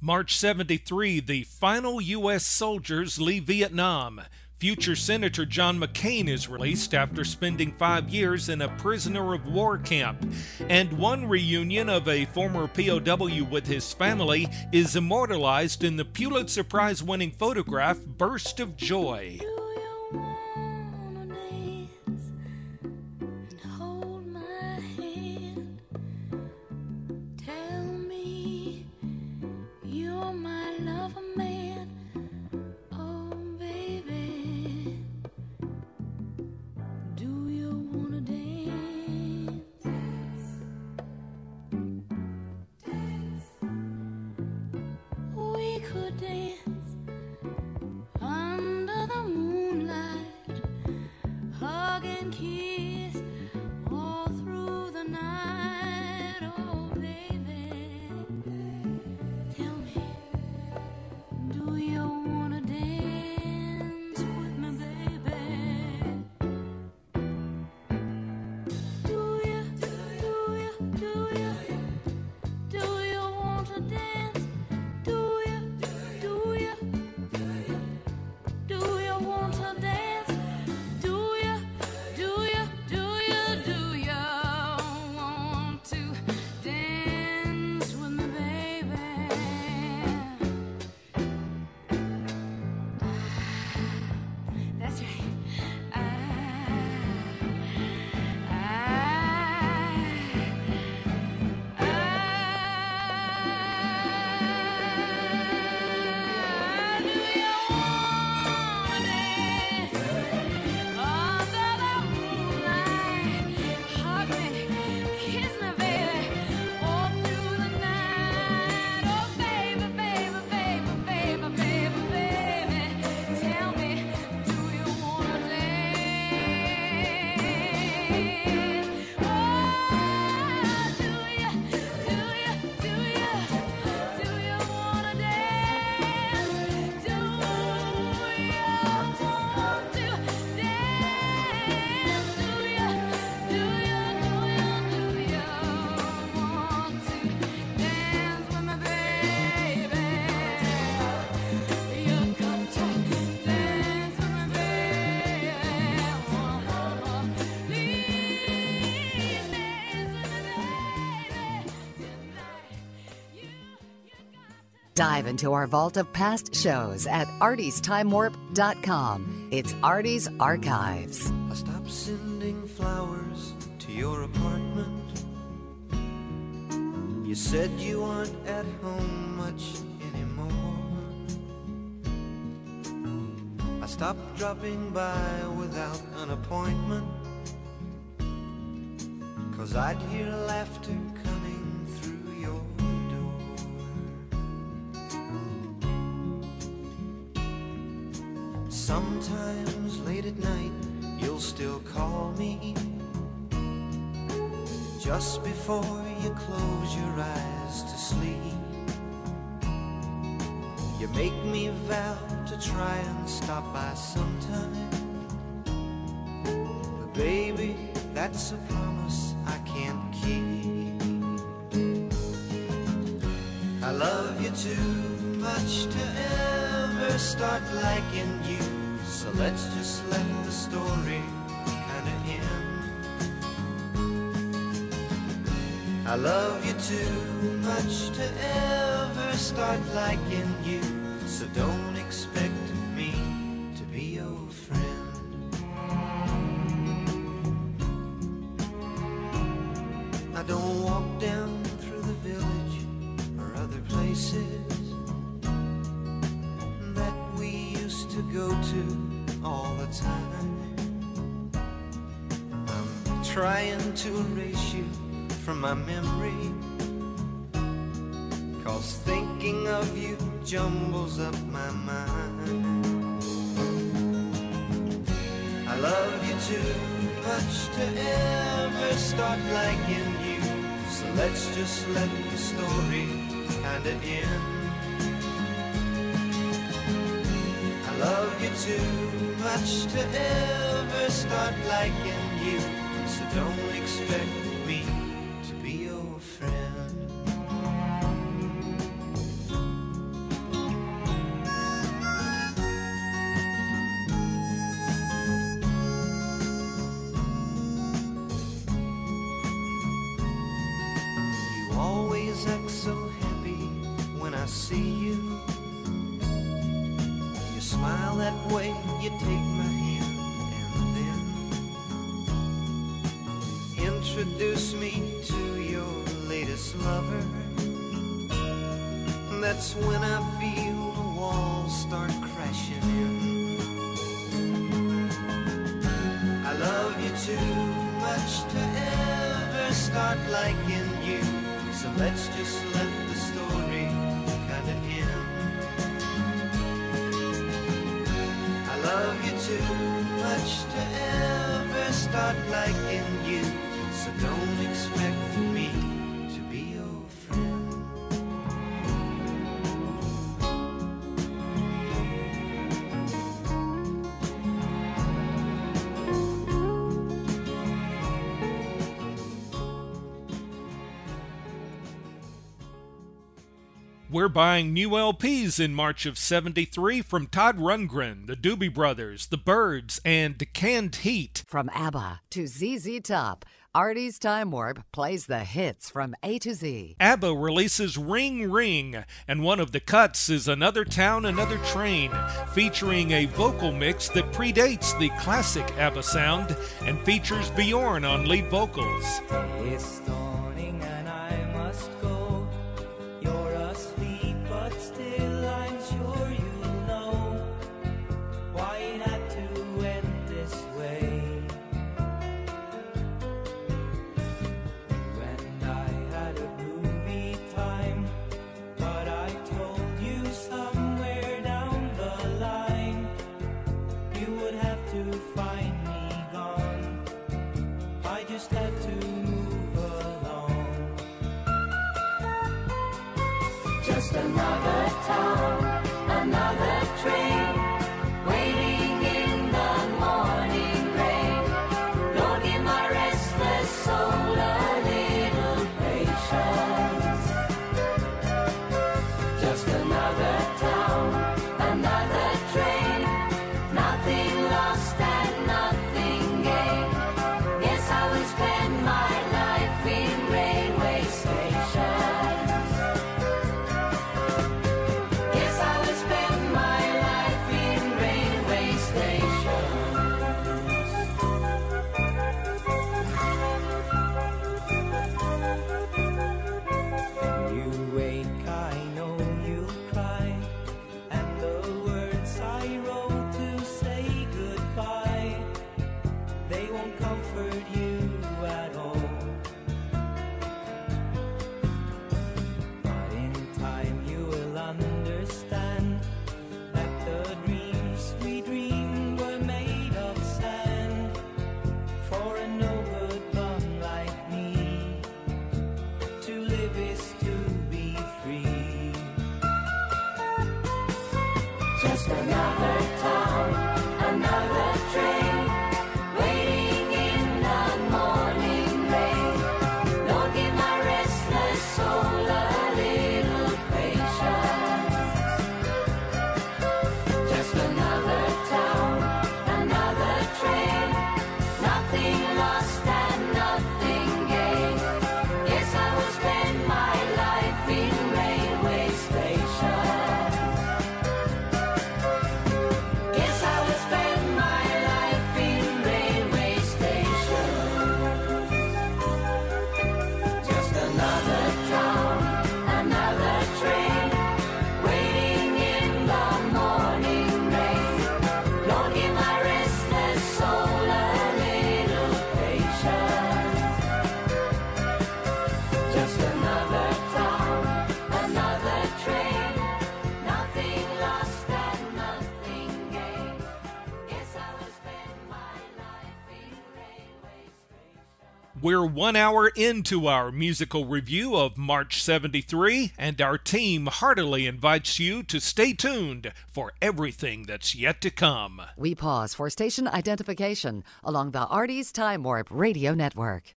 March 73, the final U.S. soldiers leave Vietnam. Future Senator John McCain is released after spending 5 years in a prisoner of war camp. And one reunion of a former POW with his family is immortalized in the Pulitzer Prize-winning photograph Burst of Joy. Dive into our vault of past shows at artiesTimeWarp.com. It's Artie's Archives. I stopped sending flowers to your apartment. You said you aren't at home much anymore. I stopped dropping by without an appointment, 'cause I'd hear laughter coming through your door. Sometimes late at night you'll still call me, just before you close your eyes to sleep. You make me vow to try and stop by sometime, but baby, that's a promise I can't keep. I love you too much to ever start liking you, so let's just let the story kinda end. I love you too much to ever start liking you, so don't expect me to be your friend. I don't walk down through the village or other places that we used to go to all the time. I'm trying to erase you from my memory, 'cause thinking of you jumbles up my mind. I love you too much to ever start liking you, so let's just let the story kinda end. I love you too much to ever start liking you, so don't expect me to be your friend. see you. You smile that way, you take my hand, and then introduce me to your latest lover. That's when I feel the walls start crashing in. I love you too much to ever start liking you, so let's just let the story kinda end. I love you too much to ever start liking you, so don't expect me to be your friend. We're buying new LPs in March of '73 from Todd Rundgren, the Doobie Brothers, the Byrds, and Canned Heat. From ABBA to ZZ Top, Artie's Time Warp plays the hits from A to Z. ABBA releases Ring Ring, and one of the cuts is Another Town, Another Train, featuring a vocal mix that predates the classic ABBA sound and features Bjorn on lead vocals. It's dawning and I must go. You're asleep, but still I'm sure you'll know why it had to end this way. You and I had a groovy time, but I told you somewhere down the line you would have to find me gone. I just had to move along. Just another town, another train, waiting in the morning rain. Lord, give my restless soul a little patience. Just another town, another train, nothing lost and nothing gained. Guess I will spend my life in railway stations. Guess I will spend my life in railway stations. When you wake, I know you'll cry, and the words I wrote to say goodbye, they won't comfort you at all. But in time you will understand that the dreams we dreamed were made of sand. For a no-good bum like me, to live is to be free. Just another town, another train, waiting in the morning rain. Lord, give my restless soul a little patience. Just another town, another train, nothing lost and nothing gained. Guess I will spend my life in railway stations. Guess I will spend my life in railway stations. Just another town, another train, waiting in the morning rain. Lord, give my restless soul a little patience. Just another town, another train, nothing lost and nothing gained. Guess I will spend my life in railway stations. We're 1 hour into our musical review of March '73, and our team heartily invites you to stay tuned for everything that's yet to come. We pause for station identification along the Artie's Time Warp Radio Network.